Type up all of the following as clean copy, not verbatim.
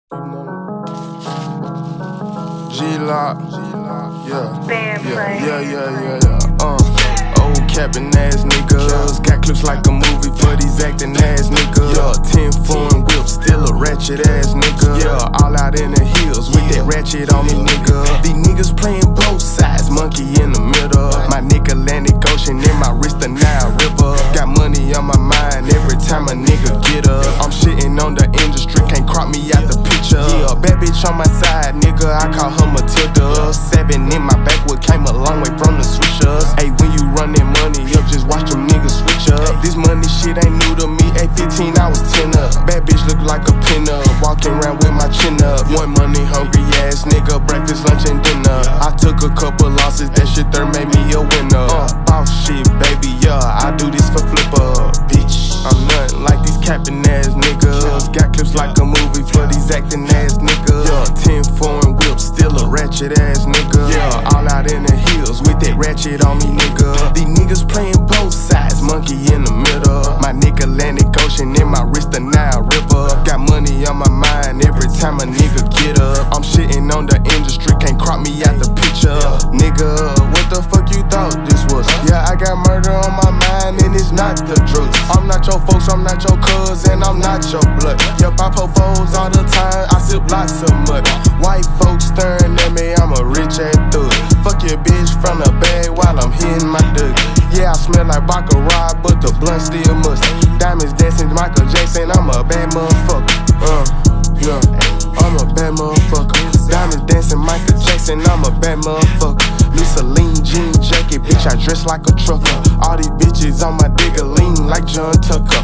G-Lock, old capping ass niggas, got clips like a movie for these acting ass niggas. 10 foreign whips, still a ratchet ass nigga. All out in the hills with that ratchet on me, nigga. These niggas playing both sides, monkey in the middle. My nigga Atlantic Ocean in my wrist, the Nile River. Got money on my mind every time a nigga get up. I'm shitting on the industry, can't crop me out the picture. Bad bitch on my side, nigga, I call her Matilda. 7 in my backwood, came a long way from the switchers. Hey, when you run that money up, just watch them niggas switch up. This money shit ain't new to me, at 15 I was 10 up. Bad bitch look like a pin up, walking around with my chin up. One money hungry ass nigga, breakfast, lunch and dinner. I took a couple losses, that shit there made me a winner. Boss shit, baby, I do this for flipper, bitch. I'm nothing like these capping ass niggas. Got clips like a movie for these acting ass niggas. 10 foreign whips, still a ratchet ass nigga. All out in the hills with that ratchet on me, nigga. These niggas playing both sides, monkey in the middle. My nigga Atlantic Ocean in my wrist, the Nile River. Got money on my mind every time a nigga get up. I'm shitting on the industry, can't crop me out the picture. Nigga, what the fuck you thought this was? I got murder on my mind and it's not the drugs. I'm not your folks, I'm not your cuz, and I'm not your blood. I pour foes all the time, I sip lots of mud. White folks staring at me, I'm a rich ass thug. Fuck your bitch from the bag while I'm hitting my duck. I smell like Baccarat, but the blunt still must. Diamonds dancing Michael Jackson, I'm a bad motherfucker. I'm a bad motherfucker. Diamonds dancing Michael Jackson, I'm a bad motherfucker. New Celine jean jacket, bitch, I dress like a trucker. All these bitches on my digger lean like John Tucker.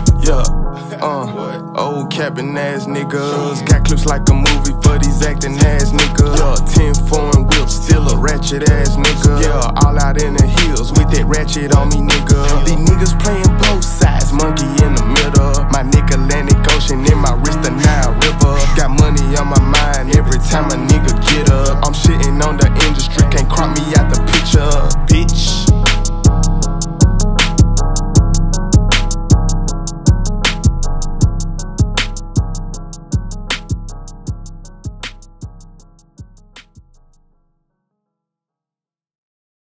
Old capping ass niggas, got clips like a movie for these acting ass niggas. 10 foreign whips, still a ratchet ass nigga. All out in the hills with that ratchet on me, nigga. These niggas playing both sides, monkey in the middle. My nigga Atlantic Ocean in my wrist, the Nile River. Got money on my mind every time a nigga get up.